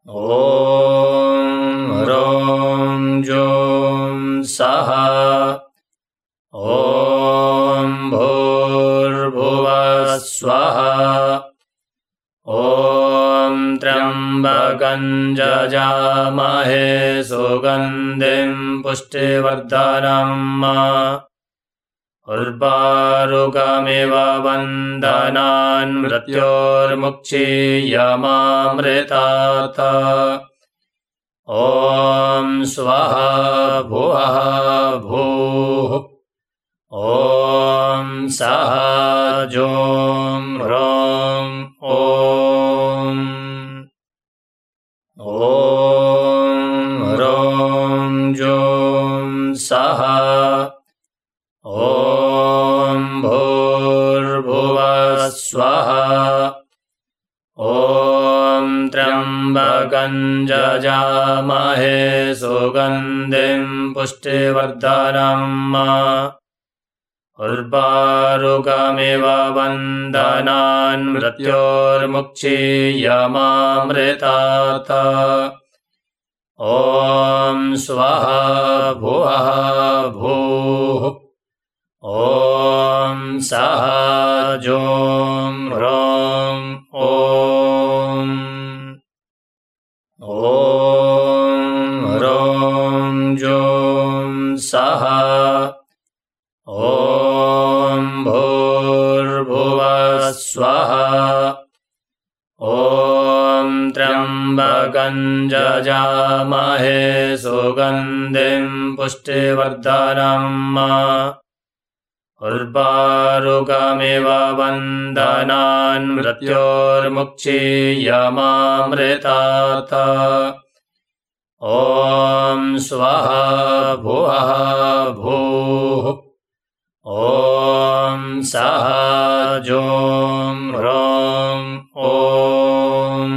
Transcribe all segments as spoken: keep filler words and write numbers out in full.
ॐ ह्रौं जूं सः ॐ भूर्भुवः स्वः ॐ त्र्यम्बकं जजामहे सुगन्धिं पुष्टिवर्धनम् उर्वारुकमिव बन्धनान् मृत्योर्मुक्षीयमामृतात् ॐ स्वः भुवः भूः ॐ सः जूं ह्रौं ॐ ॐ ह्रौं जूं सः ॐ भूर्भुवः स्वः ॐ त्र्यम्बकं जजामहे सुगन्धिं पुष्टिवर्धनम् उर्वारुकमिव बन्धनान् मृत्योर्मुक्षीयमामृतात् ॐ स्वः भुवः भूः ॐ सः जूं ह्रौं ॐ ॐ ह्रौं जूं सः ॐ भूर्भुवः स्वः ॐ त्र्यम्बकं जजामहे सुगन्धिं पुष्टिवर्धनम् उर्वारुकमिव बन्धनान् मृत्योर्मुक्षीयमामृतात् ॐ स्वः भुवः भूः ॐ सः जूं ह्रौं ॐ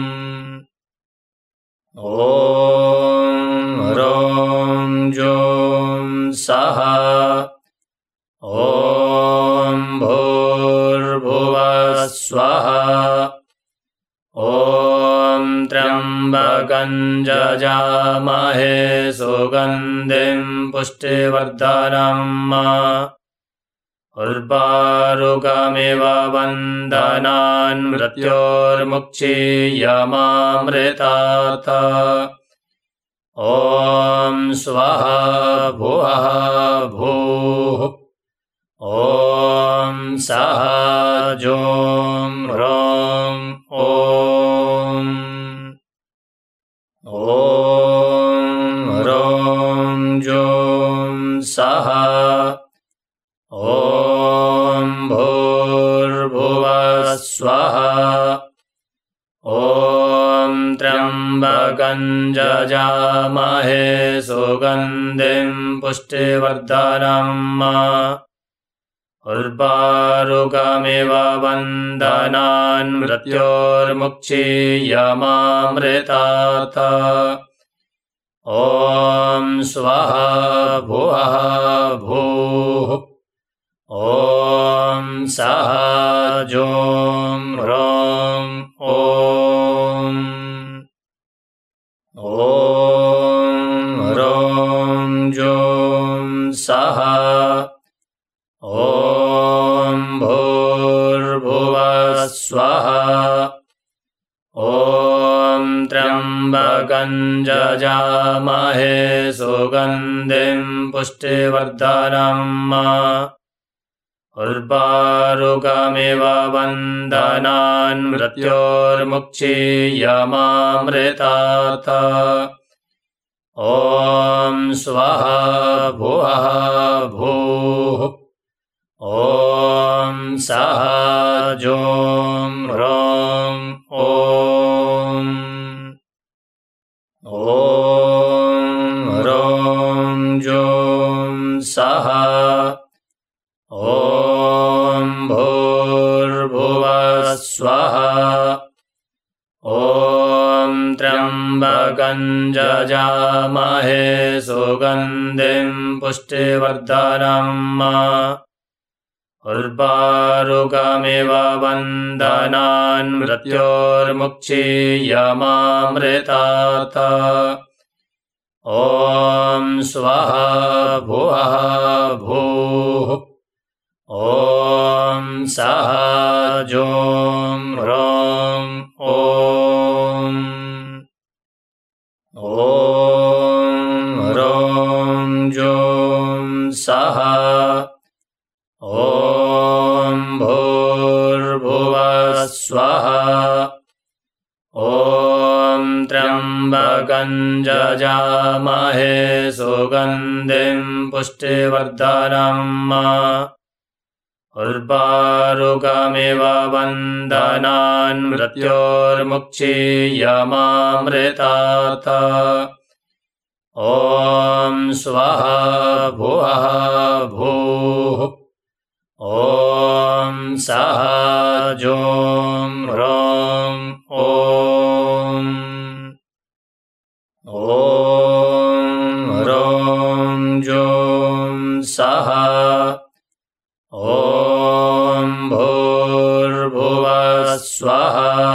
ॐ ह्रौं जूं सः ॐ भूर्भुवः स्वः ॐ त्र्यम्बकं जजामहे सुगन्धिं पुष्टिवर्धनम् उर्वारुकमिव बन्धनान् मृत्योर्मुक्षीयमामृतात् ॐ स्वः भुवः भूः ॐ सः जूं ह्रौं ॐ ॐ ह्रौं जूं सः ॐ भूर्भुवः स्वः ॐ त्र्यम्बकं जजामहे सुगन्धिं पुष्टिवर्धनम् उर्वारुकमिव बन्धनान् मृत्योर्मुक्षीयमामृतात् ॐ स्वः भुवः भूः ॐ सः जूं ह्रौं ॐ ॐ ह्रौं जूं सः ॐ भूर्भुवः स्वः ॐ त्र्यम्बकं जजामहे सुगन्धिं पुष्टिवर्धनम् उर्वारुकमिव बन्धनान् मृत्योर्मुक्षीयमामृतात् ॐ स्वः भुवः भूः ॐ सः जूं ह्रौं ॐ ॐ ह्रौं जूं सः ॐ भूर्भुवः स्वः ॐ त्र्यम्बकं जजामहे सुगन्धिं पुष्टिवर्धनम् उर्वारुकमिव वन्दनान् मृत्योर्मुक्षीयमामृतात् ॐ स्वाहा भुवः भूः ॐ सः जों ह्रौं ॐ ॐ ह्रौं जों सः ॐ भूर्भुवः स्वः ॐ त्र्यम्बकं जजामहे सुगन्धिं पुष्टिवर्धनम् उर्वारुकमिव वन्दनान् मृत्योर्मुक्षीयमामृतात् ॐ स्वाहा भुवः भूः ॐ सः जों ह्रौं ॐ ॐ ह्रौं जों सः ॐ भूर्भुवः स्वः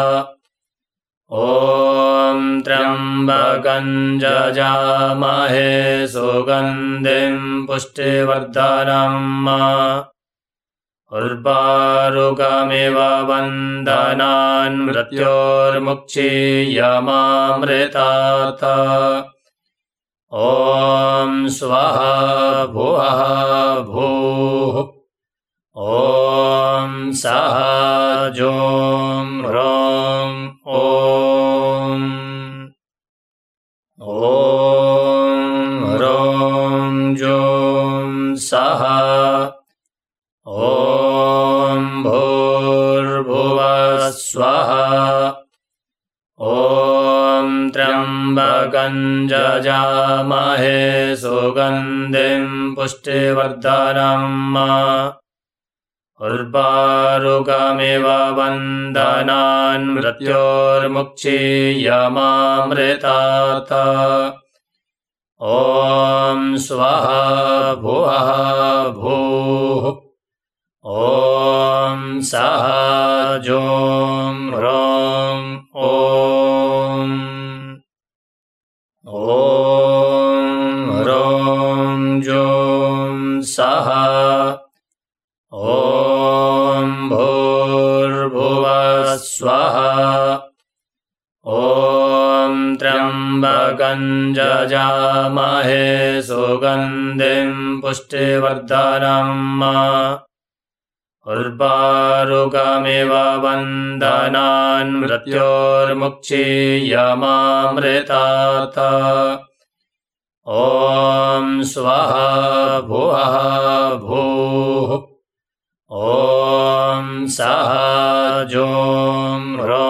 ॐ त्र्यम्बकं जजामहे सुगन्धिं पुष्टिवर्धनम् उर्वारुकमिव वन्दनान् मृत्योर्मुक्षीयमामृतात् ॐ स्वाहा भुवः भूः ॐ सः जों ह्रौं ॐ ॐ ह्रौं जों सः ॐ भूर्भुवः स्वः ॐ त्र्यम्बकं जजामहे सुगन्धिं पुष्टिवर्धनम् उर्वारुकमिव वन्दनान् मृत्योर्मुक्षीयमामृतात् ॐ स्वाहा भुवः भूः ॐ सः जों ह्रौं ॐ ॐ ह्रौं जों सः ॐ भूर्भुवः स्वः ॐ त्र्यम्बकं जजामहे सुगन्धिं पुष्टिवर्धनम् उर्वारुकमिव वन्दनान् मृत्योर्मुक्षीयमामृतात् ॐ स्वाहा भुवः भूः ॐ सः जों ह्रौं